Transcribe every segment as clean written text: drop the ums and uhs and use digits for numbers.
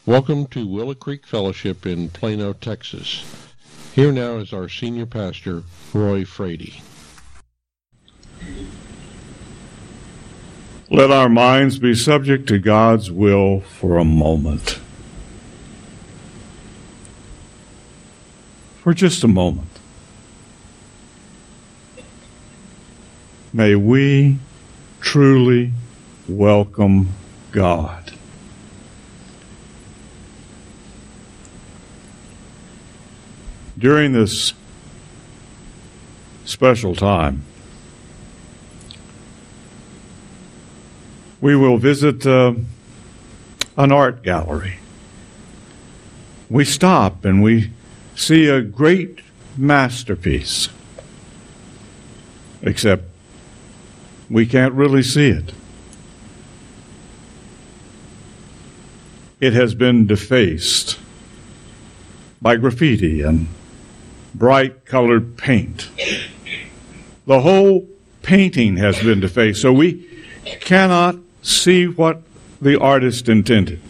Welcome to Willow Creek Fellowship in Plano, Texas. Here now is our senior pastor, Roy Frady. Let our minds be subject to God's will for a moment. For just a moment. May we truly welcome God. During this special time, we will visit an art gallery. We stop and we see a great masterpiece, except we can't really see it. It has been defaced by graffiti and bright colored paint. The whole painting has been defaced, so we cannot see what the artist intended.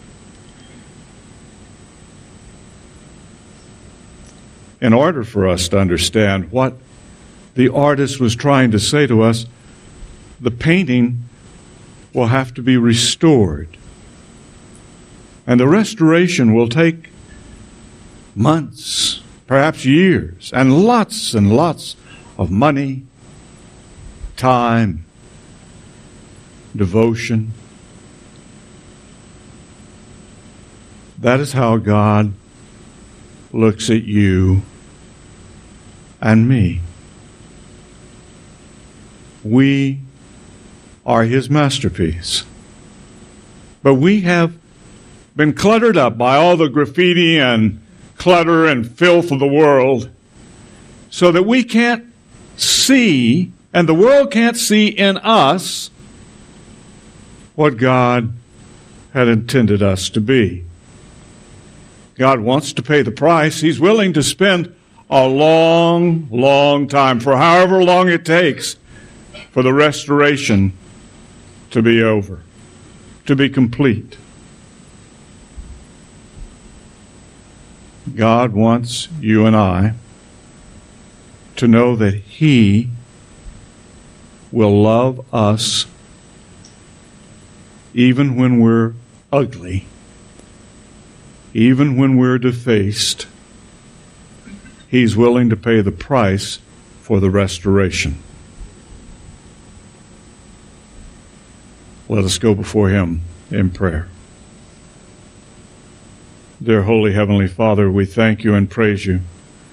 In order for us to understand what the artist was trying to say to us, the painting will have to be restored. And the restoration will take months, perhaps years, and lots of money, time, devotion. That is how God looks at you and me. We are His masterpiece. But we have been cluttered up by all the graffiti and clutter and filth of the world so that we can't see, and the world can't see in us, what God had intended us to be. God wants to pay the price. He's willing to spend a long time, for however long it takes, for the restoration to be over, to be complete. God wants you and I to know that He will love us even when we're ugly, even when we're defaced. He's willing to pay the price for the restoration. Let us go before Him in prayer. Dear Holy Heavenly Father, we thank You and praise You.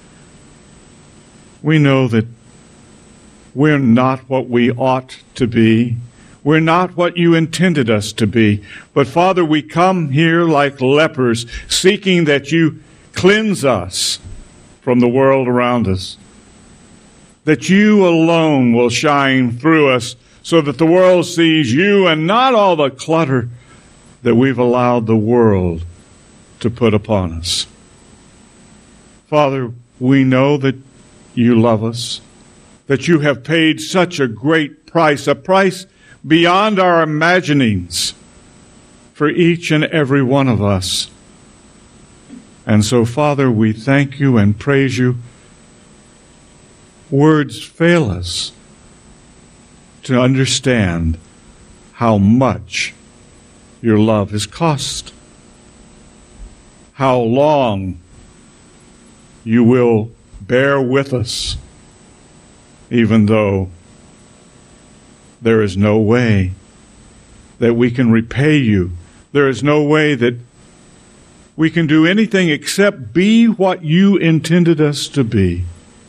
We know that we're not what we ought to be. We're not what You intended us to be. But Father, we come here like lepers, seeking that You cleanse us from the world around us. That You alone will shine through us so that the world sees You and not all the clutter that we've allowed the world to put upon us. Father, we know that You love us, that You have paid such a great price, a price beyond our imaginings for each and every one of us. And so, Father, we thank You and praise You. Words fail us to understand how much Your love has cost. How long You will bear with us, even though there is no way that we can repay You. There is no way that we can do anything except be what You intended us to be.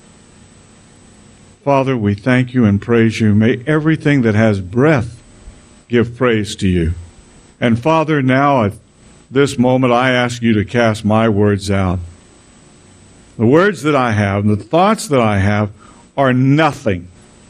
Father, we thank You and praise You. May everything that has breath give praise to You. And Father, now at this moment, I ask You to cast my words out. The words that I have, the thoughts that I have, are nothing.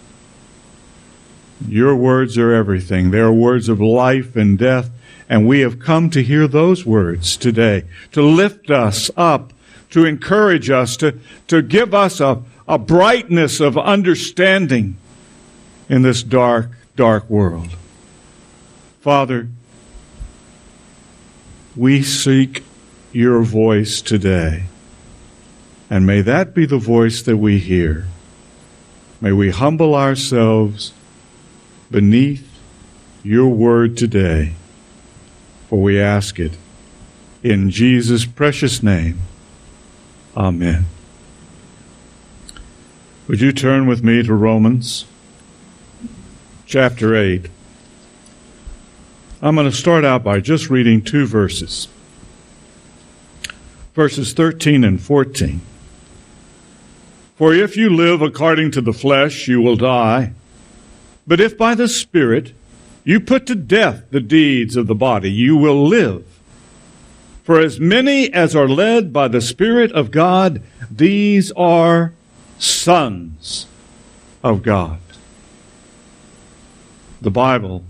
Your words are everything. They are words of life and death, and we have come to hear those words today, to lift us up, to encourage us, to give us a brightness of understanding in this dark, dark world. Father, we seek your voice today. And may that be the voice that we hear. May we humble ourselves beneath your word today, for we ask it in Jesus' precious name. Amen. Would you turn with me to Romans chapter 8? I'm going to start out by just reading 2 verses. Verses 13 and 14. For if you live according to the flesh, you will die. But if by the Spirit you put to death the deeds of the body, you will live. For as many as are led by the Spirit of God, these are sons of God. The Bible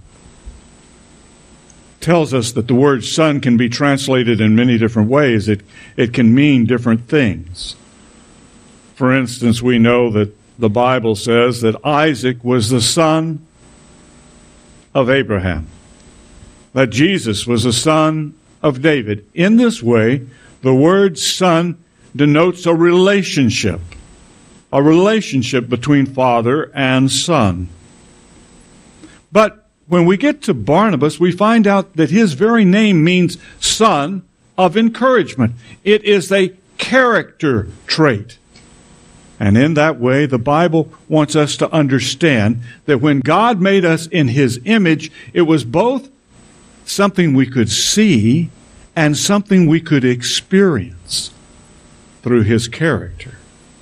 tells us that the word son can be translated in many different ways. It can mean different things. For instance, we know that the Bible says that Isaac was the son of Abraham, that Jesus was the son of David. In this way, the word son denotes a relationship between father and son. But when we get to Barnabas, we find out that his very name means son of encouragement. It is a character trait. And in that way, the Bible wants us to understand that when God made us in His image, it was both something we could see and something we could experience through His character.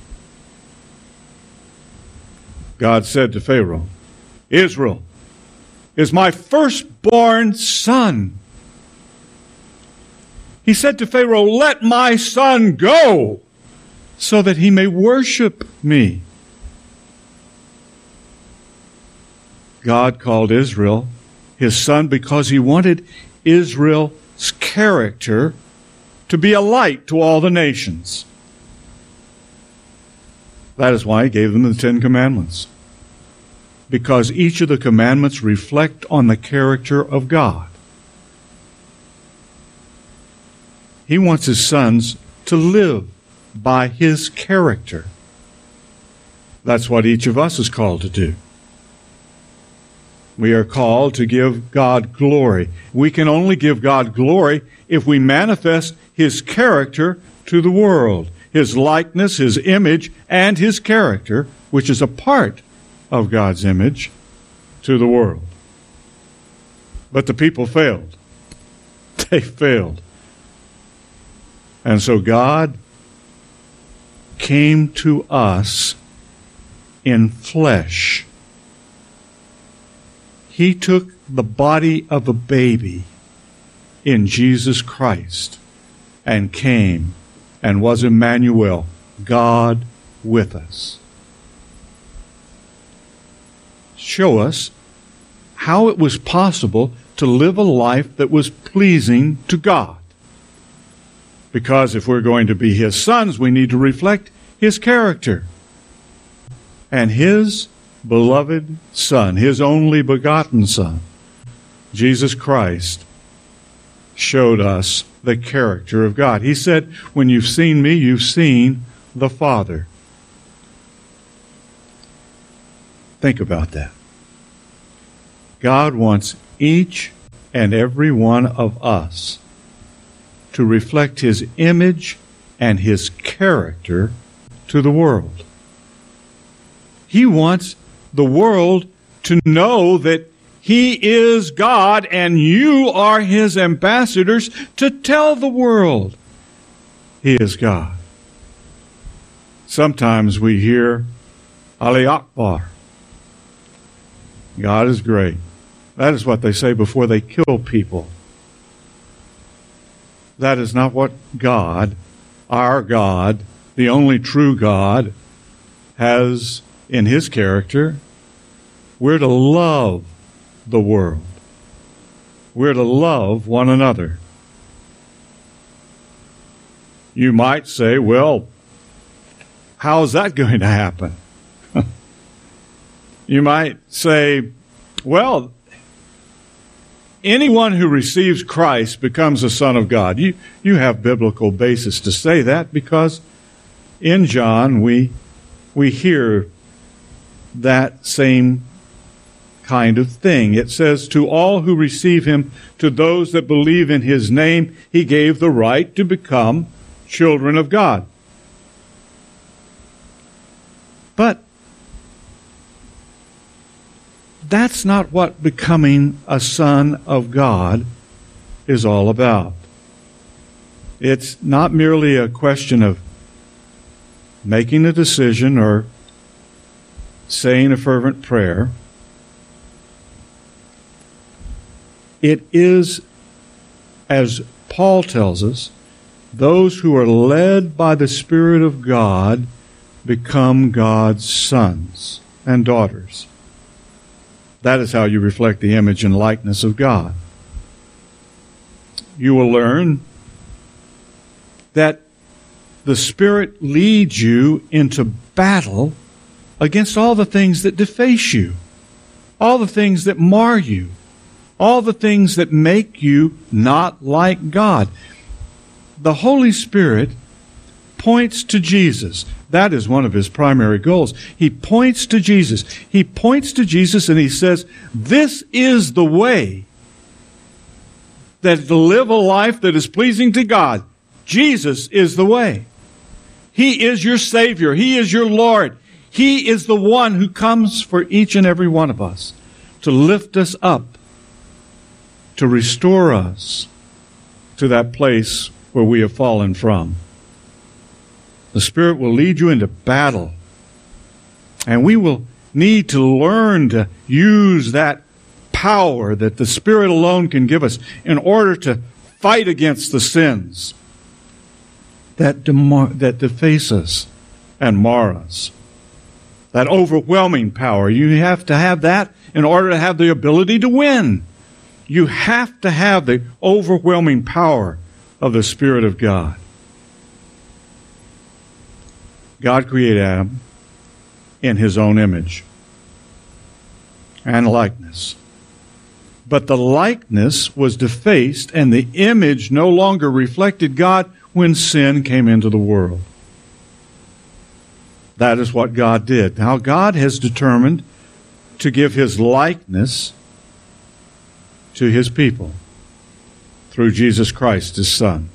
God said to Pharaoh, Israel is my firstborn son. He said to Pharaoh, let my son go, so that he may worship me. God called Israel his son because he wanted Israel's character to be a light to all the nations. That is why he gave them the 10 Commandments. Because each of the commandments reflect on the character of God. He wants his sons to live by his character. That's what each of us is called to do. We are called to give God glory. We can only give God glory if we manifest his character to the world. His likeness, his image, and his character, which is a part of God's image, to the world. But the people failed. They failed. And so God came to us in flesh. He took the body of a baby in Jesus Christ and came and was Emmanuel, God with us. Show us how it was possible to live a life that was pleasing to God. Because if we're going to be his sons, we need to reflect his character. And his beloved Son, his only begotten Son, Jesus Christ, showed us the character of God. He said, when you've seen me, you've seen the Father. Think about that. God wants each and every one of us to reflect his image and his character to the world. He wants the world to know that he is God and you are his ambassadors to tell the world he is God. Sometimes we hear Ali Akbar. God is great. That is what they say before they kill people. That is not what God, our God, the only true God, has in his character. We're to love the world. We're to love one another. You might say, well, how is that going to happen? You might say, well, anyone who receives Christ becomes a son of God. You have biblical basis to say that, because in John we hear that same kind of thing. It says, to all who receive him, to those that believe in his name, he gave the right to become children of God. But that's not what becoming a son of God is all about. It's not merely a question of making a decision or saying a fervent prayer. It is, as Paul tells us, those who are led by the Spirit of God become God's sons and daughters. That is how you reflect the image and likeness of God. You will learn that the Spirit leads you into battle against all the things that deface you, all the things that mar you, all the things that make you not like God. The Holy Spirit points to Jesus. That is one of his primary goals. He points to Jesus. He points to Jesus and he says, this is the way that to live a life that is pleasing to God. Jesus is the way. He is your Savior. He is your Lord. He is the one who comes for each and every one of us to lift us up, to restore us to that place where we have fallen from. The Spirit will lead you into battle. And we will need to learn to use that power that the Spirit alone can give us in order to fight against the sins that deface us and mar us. That overwhelming power. You have to have that in order to have the ability to win. You have to have the overwhelming power of the Spirit of God. God created Adam in his own image and likeness. But the likeness was defaced and the image no longer reflected God when sin came into the world. That is what God did. Now God has determined to give his likeness to his people through Jesus Christ, his Son.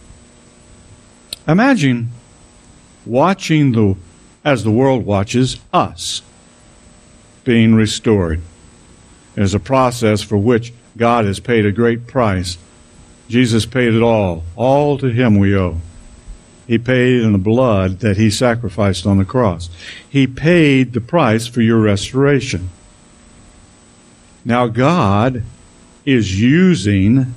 Imagine watching as the world watches us being restored. It is a process for which God has paid a great price. Jesus paid it all. All to him we owe. He paid in the blood that he sacrificed on the cross. He paid the price for your restoration. Now God is using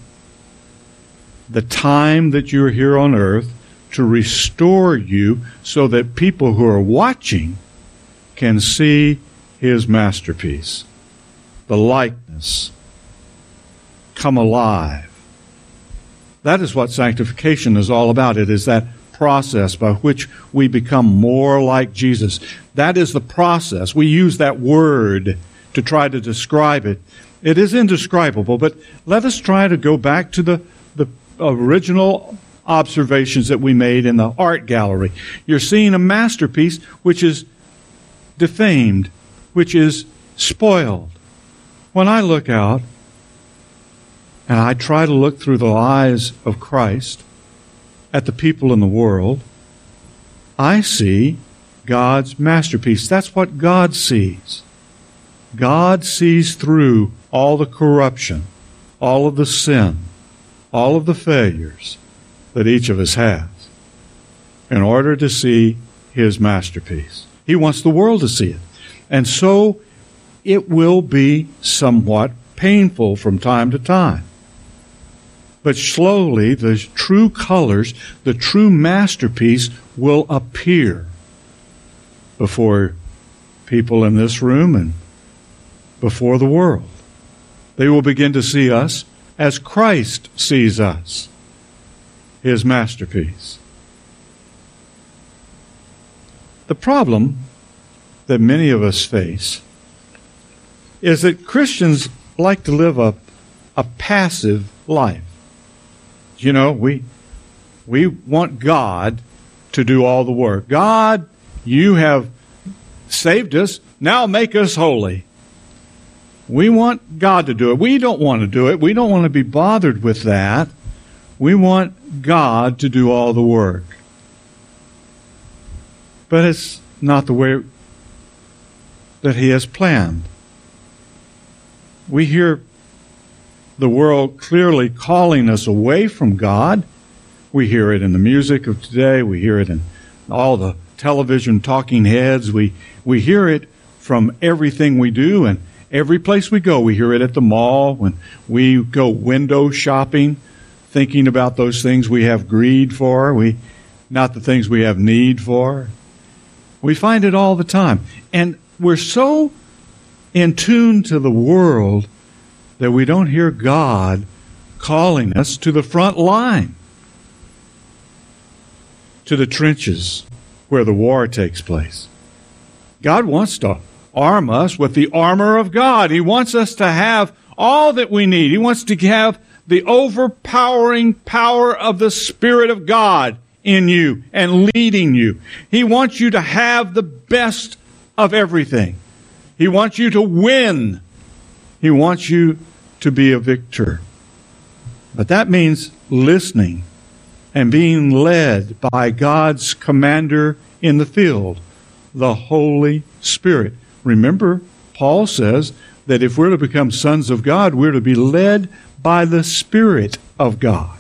the time that you're here on earth to restore you so that people who are watching can see his masterpiece, the likeness, come alive. That is what sanctification is all about. It is that process by which we become more like Jesus. That is the process. We use that word to try to describe it. It is indescribable, but let us try to go back to the original observations that we made in the art gallery. You're seeing a masterpiece which is defamed, which is spoiled. When I look out and I try to look through the eyes of Christ at the people in the world, I see God's masterpiece. That's what God sees. God sees through all the corruption, all of the sin, all of the failures that each of us has in order to see his masterpiece. He wants the world to see it. And so it will be somewhat painful from time to time. But slowly the true colors, the true masterpiece will appear before people in this room and before the world. They will begin to see us as Christ sees us, his masterpiece. The problem that many of us face is that Christians like to live a a passive life. You know, we want God to do all the work. God, you have saved us. Now make us holy. We want God to do it. We don't want to do it. We don't want to be bothered with that. We want God to do all the work. But it's not the way that He has planned. We hear the world clearly calling us away from God. We hear it in the music of today. We hear it in all the television talking heads. We hear it from everything we do and every place we go. We hear it at the mall when we go window shopping, thinking about those things we have greed for, not the things we have need for. We find it all the time. And we're so in tune to the world that we don't hear God calling us to the front line, to the trenches where the war takes place. God wants to arm us with the armor of God. He wants us to have all that we need. He wants to have the overpowering power of the Spirit of God in you and leading you. He wants you to have the best of everything. He wants you to win. He wants you to be a victor. But that means listening and being led by God's commander in the field, the Holy Spirit. Remember, Paul says that if we're to become sons of God, we're to be led by the Spirit of God.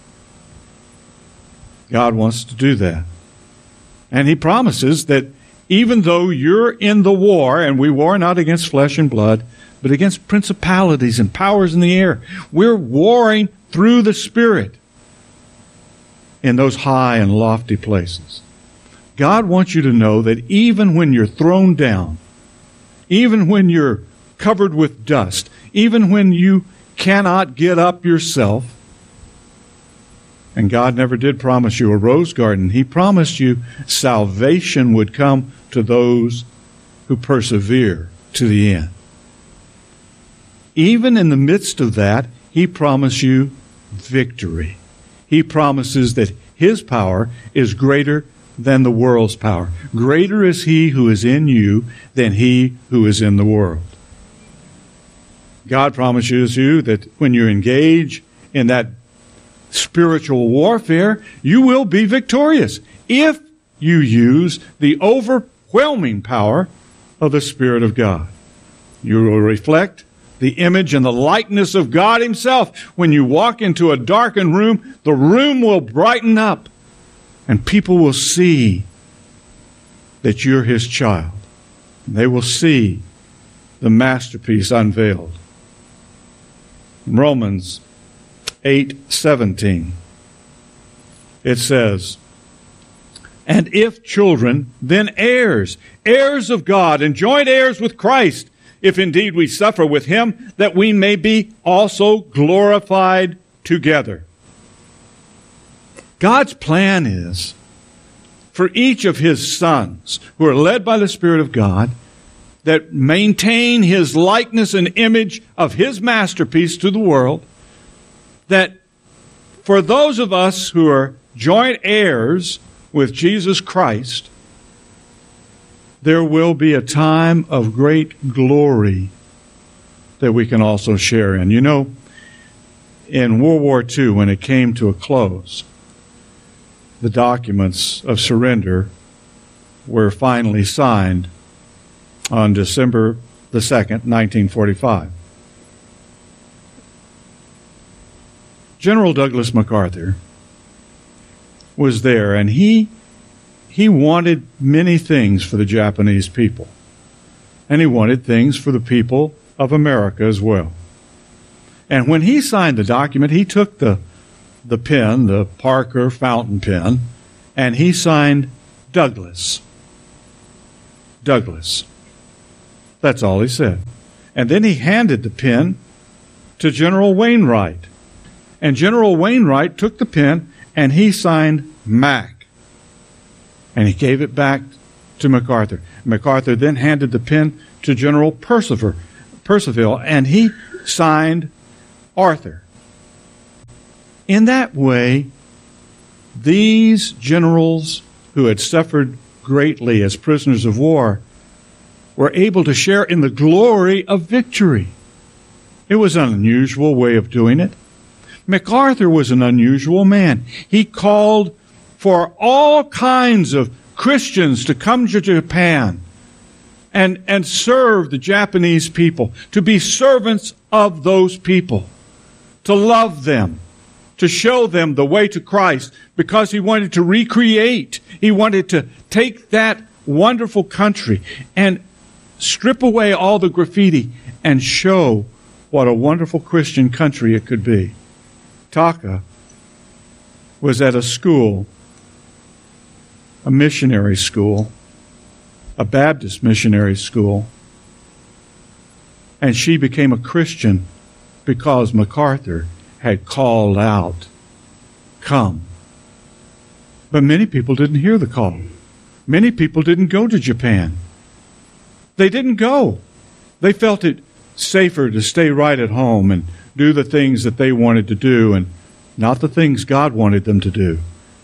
God wants to do that. And He promises that even though you're in the war, and we war not against flesh and blood, but against principalities and powers in the air, we're warring through the Spirit in those high and lofty places. God wants you to know that even when you're thrown down, even when you're covered with dust, even when you cannot get up yourself, and God never did promise you a rose garden. He promised you salvation would come to those who persevere to the end. Even in the midst of that, He promised you victory. He promises that His power is greater than the world's power. Greater is He who is in you than he who is in the world. God promises you that when you engage in that spiritual warfare, you will be victorious if you use the overwhelming power of the Spirit of God. You will reflect the image and the likeness of God Himself. When you walk into a darkened room, the room will brighten up, and people will see that you're His child. They will see the masterpiece unveiled. In Romans 8:17, it says, "And if children, then heirs, heirs of God, and joint heirs with Christ, if indeed we suffer with Him, that we may be also glorified together." God's plan is for each of His sons who are led by the Spirit of God, that maintain His likeness and image of His masterpiece to the world, that for those of us who are joint heirs with Jesus Christ, there will be a time of great glory that we can also share in. You know, in World War II, when it came to a close, the documents of surrender were finally signed on December the 2nd, 1945. General Douglas MacArthur was there, and he wanted many things for the Japanese people. And he wanted things for the people of America as well. And when he signed the document, he took the pen, the Parker fountain pen, and he signed Douglas. Douglas. That's all he said. And then he handed the pen to General Wainwright. And General Wainwright took the pen and he signed Mac. And he gave it back to MacArthur. MacArthur then handed the pen to General Percival, and he signed Arthur. In that way, these generals who had suffered greatly as prisoners of war were able to share in the glory of victory. It was an unusual way of doing it. MacArthur was an unusual man. He called for all kinds of Christians to come to Japan and serve the Japanese people, to be servants of those people, to love them, to show them the way to Christ, because he wanted to recreate. He wanted to take that wonderful country and strip away all the graffiti and show what a wonderful Christian country it could be. Taka was at a school, a missionary school, a Baptist missionary school, and she became a Christian because MacArthur had called out, "Come." But many people didn't hear the call. Many people didn't go to Japan. They didn't go. They felt it safer to stay right at home and do the things that they wanted to do and not the things God wanted them to do.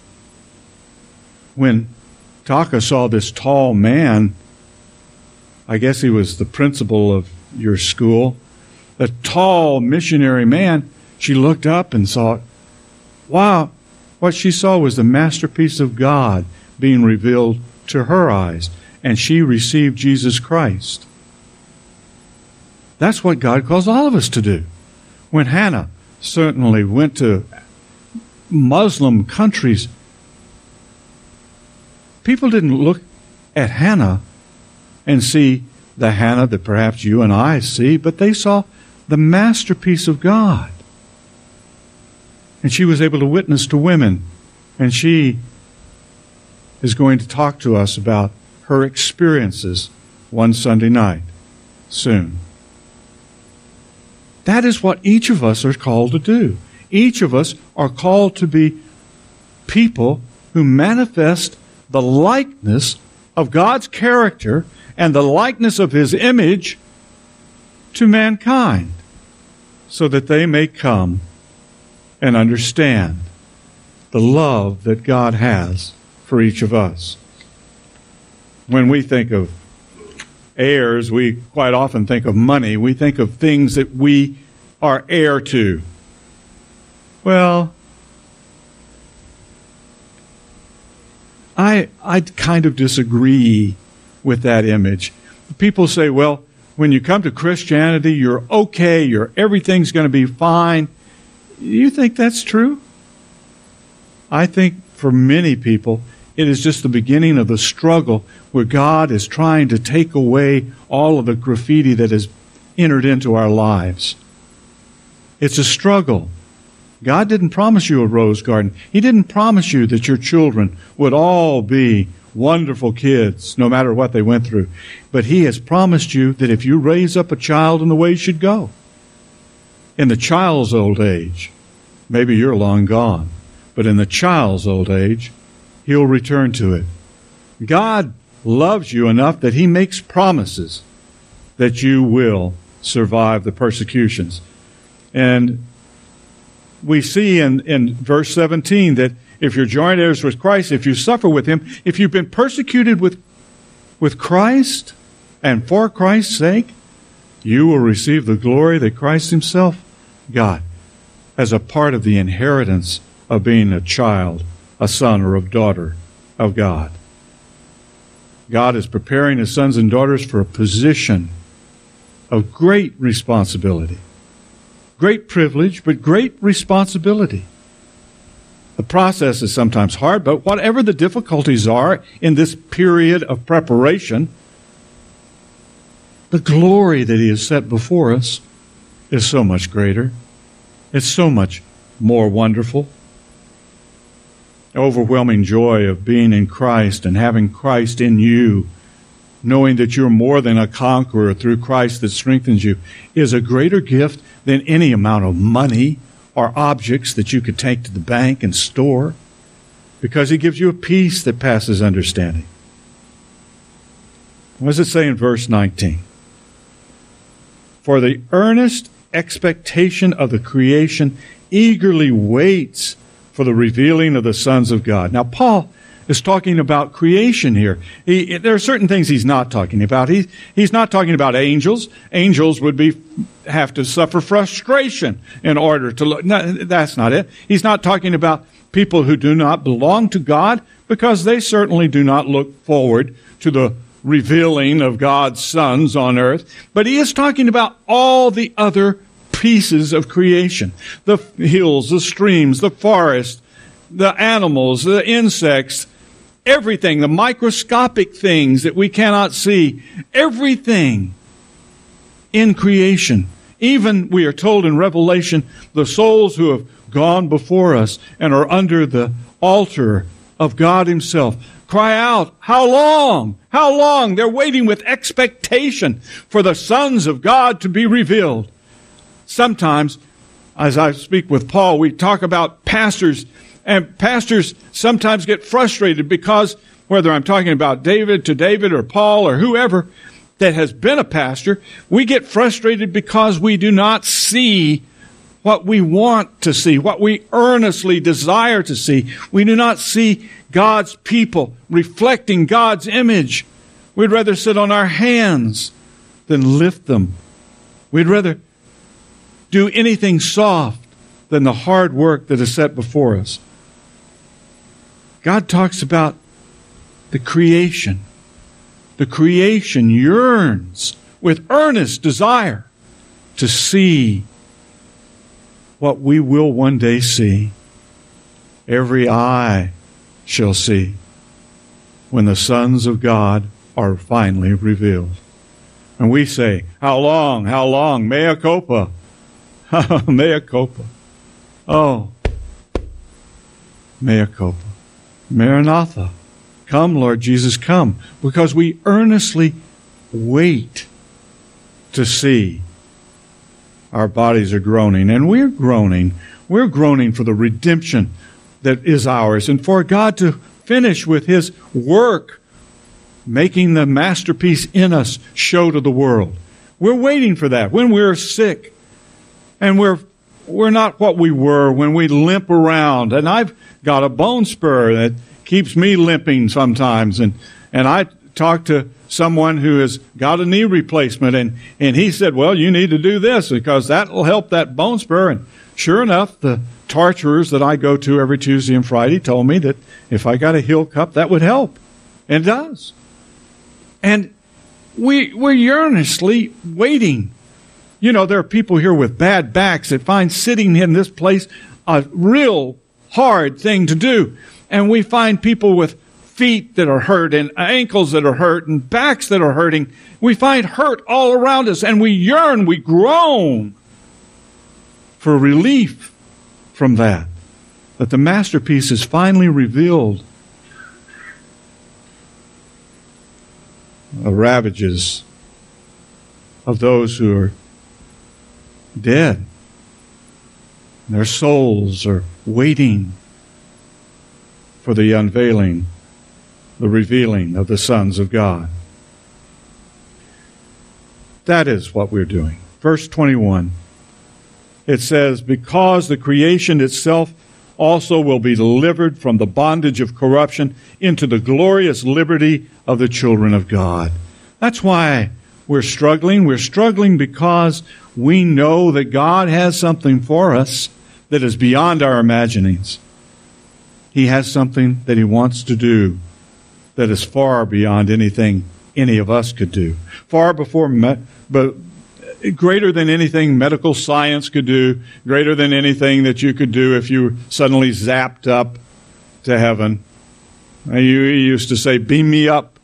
When Taka saw this tall man, I guess he was the principal of your school, a tall missionary man, she looked up and thought, wow, what she saw was the masterpiece of God being revealed to her eyes, and she received Jesus Christ. That's what God calls all of us to do. When Hannah certainly went to Muslim countries, people didn't look at Hannah and see the Hannah that perhaps you and I see, but they saw the masterpiece of God. And she was able to witness to women, and she is going to talk to us about her experiences one Sunday night soon. That is what each of us are called to do. Each of us are called to be people who manifest the likeness of God's character and the likeness of His image to mankind, so that they may come and understand the love that God has for each of us. When we think of heirs, we quite often think of money. We think of things that we are heir to. Well, I kind of disagree with that image. People say, well, when you come to Christianity, you're okay, everything's going to be fine. You think that's true? I think for many people, it is just the beginning of the struggle where God is trying to take away all of the graffiti that has entered into our lives. It's a struggle. God didn't promise you a rose garden. He didn't promise you that your children would all be wonderful kids, no matter what they went through. But He has promised you that if you raise up a child in the way He should go, in the child's old age, maybe you're long gone, but in the child's old age, He'll return to it. God loves you enough that He makes promises that you will survive the persecutions. And we see in verse 17 that if you're joint heirs with Christ, if you suffer with Him, if you've been persecuted with Christ and for Christ's sake, you will receive the glory that Christ Himself got as a part of the inheritance of being a child, a son or a daughter of God. God is preparing His sons and daughters for a position of great responsibility. Great privilege, but great responsibility. The process is sometimes hard, but whatever the difficulties are in this period of preparation, the glory that He has set before us is so much greater. It's so much more wonderful. Overwhelming joy of being in Christ and having Christ in you, knowing that you're more than a conqueror through Christ that strengthens you, is a greater gift than any amount of money or objects that you could take to the bank and store, because He gives you a peace that passes understanding. What does it say in verse 19? For the earnest expectation of the creation eagerly waits for the revealing of the sons of God. Now, Paul is talking about creation here. There are certain things he's not talking about. He's not talking about angels. Angels would have to suffer frustration in order to look. No, that's not it. He's not talking about people who do not belong to God, because they certainly do not look forward to the revealing of God's sons on earth. But he is talking about all the other pieces of creation. The hills, the streams, the forest, the animals, the insects, everything, the microscopic things that we cannot see, everything in creation. Even, we are told in Revelation, the souls who have gone before us and are under the altar of God himself cry out, how long? How long? They're waiting with expectation for the sons of God to be revealed. Sometimes, as I speak with Paul, we talk about pastors, and pastors sometimes get frustrated because, whether I'm talking about David or Paul or whoever that has been a pastor, we get frustrated because we do not see what we want to see, what we earnestly desire to see. We do not see God's people reflecting God's image. We'd rather sit on our hands than lift them. We'd rather do anything soft than the hard work that is set before us. God talks about the creation. The creation yearns with earnest desire to see what we will one day see. Every eye shall see when the sons of God are finally revealed. And we say, how long, how long? Mea culpa. Mea culpa. Oh, mea culpa. Maranatha. Come, Lord Jesus, come. Because we earnestly wait to see. Our bodies are groaning, and we're groaning. We're groaning for the redemption that is ours, and for God to finish with his work, making the masterpiece in us show to the world. We're waiting for that. When we're sick, and we're not what we were when we limp around, and I've got a bone spur that keeps me limping sometimes, and I talked to someone who has got a knee replacement, and he said, well, you need to do this because that will help that bone spur. And sure enough, the torturers that I go to every Tuesday and Friday told me that if I got a heel cup, that would help. And it does. And we're earnestly waiting. You know, there are people here with bad backs that find sitting in this place a real hard thing to do. And we find people with feet that are hurt and ankles that are hurt and backs that are hurting. We find hurt all around us, and we yearn, we groan for relief from that the masterpiece is finally revealed. The ravages of those who are dead. Their souls are waiting for the unveiling, the revealing of the sons of God. That is what we're doing. Verse 21, it says, because the creation itself also will be delivered from the bondage of corruption into the glorious liberty of the children of God. That's why we're struggling. We're struggling because we know that God has something for us that is beyond our imaginings. He has something that he wants to do that is far beyond anything any of us could do. Far before, but greater than anything medical science could do, greater than anything that you could do if you suddenly zapped up to heaven. You used to say, beam me up.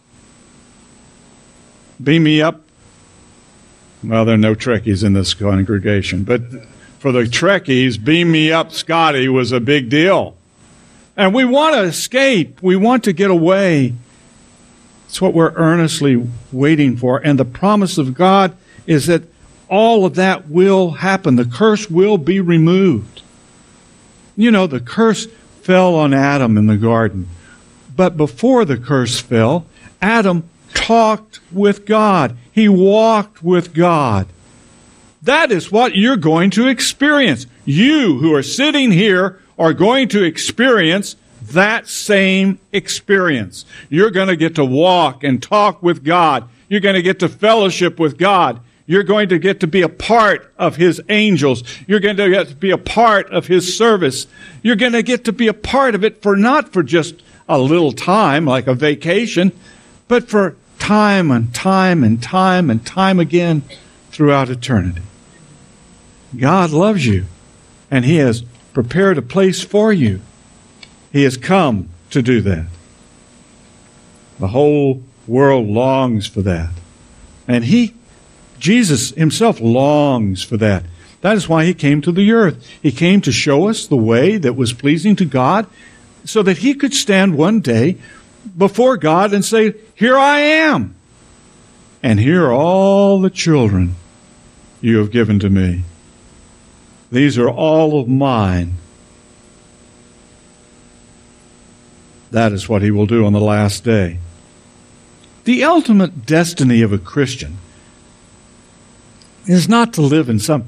Beam me up. Well, there are no Trekkies in this congregation, but for the Trekkies, beam me up, Scotty, was a big deal. And we want to escape. We want to get away. It's what we're earnestly waiting for. And the promise of God is that all of that will happen. The curse will be removed. You know, the curse fell on Adam in the garden. But before the curse fell, Adam talked with God. He walked with God. That is what you're going to experience. You who are sitting here are going to experience that same experience. You're going to get to walk and talk with God. You're going to get to fellowship with God. You're going to get to be a part of His angels. You're going to get to be a part of His service. You're going to get to be a part of it not for just a little time, like a vacation, but for time and time and time and time again throughout eternity. God loves you, and He has prepared a place for you. He has come to do that. The whole world longs for that. And Jesus Himself longs for that. That is why He came to the earth. He came to show us the way that was pleasing to God so that He could stand one day before God and say, "Here I am, and here are all the children you have given to me. These are all of mine." That is what He will do on the last day. The ultimate destiny of a Christian is not to live in some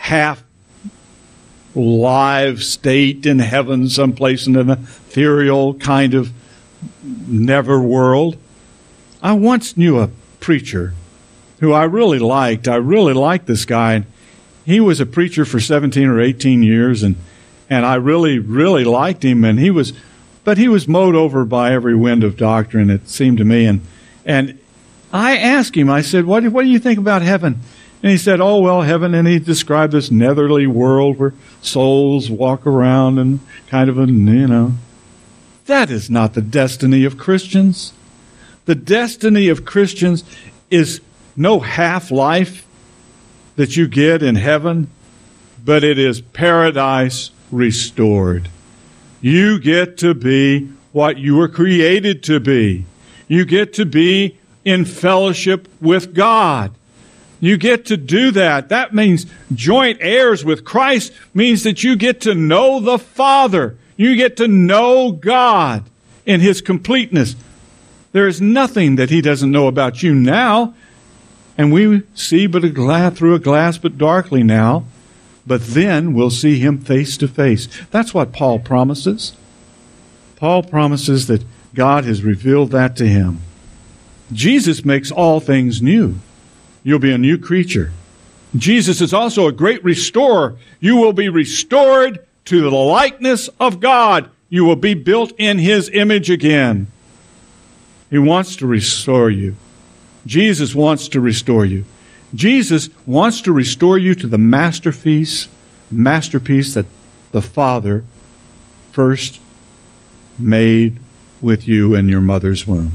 half-live state in heaven, someplace in an ethereal kind of never world. I once knew a preacher who I really liked. I really liked this guy. He was a preacher for 17 or 18 years, and I really, really liked him. And he was mowed over by every wind of doctrine, it seemed to me. And I asked him, I said, what do you think about heaven? And he said, "Oh, well, heaven," and he described this netherly world where souls walk around and kind of That is not the destiny of Christians. The destiny of Christians is no half-life that you get in heaven, but it is paradise restored. You get to be what you were created to be. You get to be in fellowship with God. You get to do that. That means joint heirs with Christ means that you get to know the Father. You get to know God in His completeness. There is nothing that He doesn't know about you now. And we see but through a glass but darkly now. But then we'll see Him face to face. That's what Paul promises. Paul promises that God has revealed that to him. Jesus makes all things new. You'll be a new creature. Jesus is also a great restorer. You will be restored to the likeness of God. You will be built in His image again. He wants to restore you. Jesus wants to restore you. Jesus wants to restore you to the masterpiece that the Father first made with you in your mother's womb.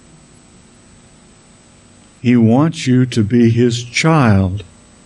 He wants you to be His child.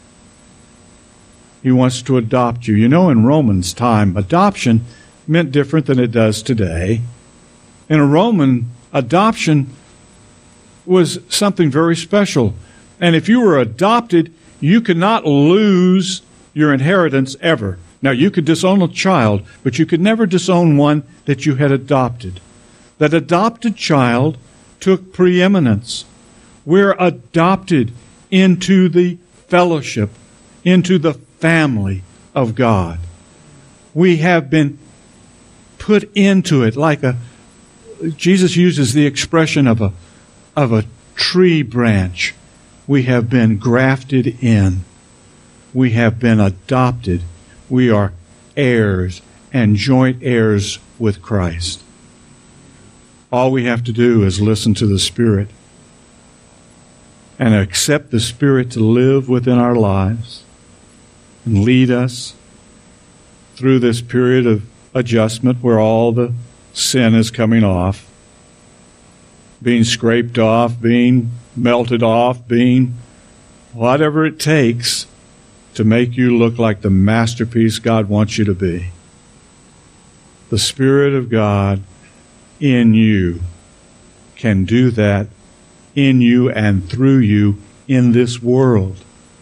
He wants to adopt you. You know, in Romans' time, adoption meant different than it does today. In a Roman, adoption was something very special. And if you were adopted, you could not lose your inheritance ever. Now, you could disown a child, but you could never disown one that you had adopted. That adopted child took preeminence. We're adopted into the fellowship, into the family of God. We have been put into it like Jesus uses the expression of a tree branch. We have been grafted in. We have been adopted. We are heirs and joint heirs with Christ. All we have to do is listen to the Spirit and accept the Spirit to live within our lives and lead us through this period of adjustment where all the sin is coming off, being scraped off, being melted off, being whatever it takes to make you look like the masterpiece God wants you to be. The Spirit of God in you can do that in you and through you in this world.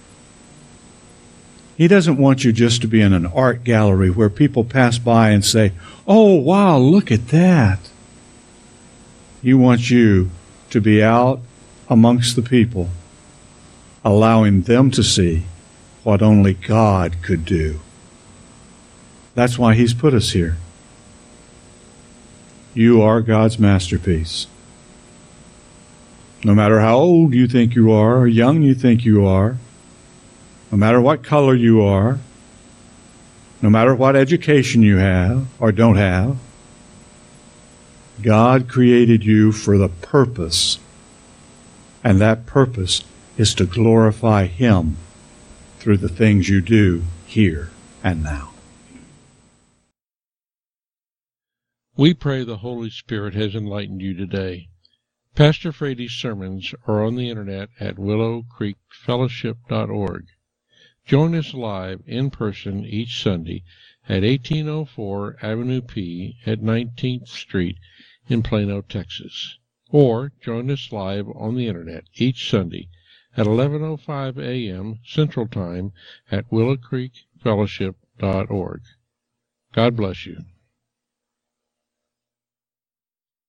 He doesn't want you just to be in an art gallery where people pass by and say, "Oh, wow, look at that." He wants you to be out amongst the people, allowing them to see what only God could do. That's why He's put us here. You are God's masterpiece. No matter how old you think you are, or young you think you are, no matter what color you are, no matter what education you have or don't have, God created you for the purpose, and that purpose is to glorify Him through the things you do here and now. We pray the Holy Spirit has enlightened you today. Pastor Frady's sermons are on the internet at willowcreekfellowship.org. Join us live in person each Sunday at 1804 Avenue P at 19th Street in Plano, Texas. Or join us live on the internet each Sunday at 11:05 a.m. Central Time at willowcreekfellowship.org. God bless you.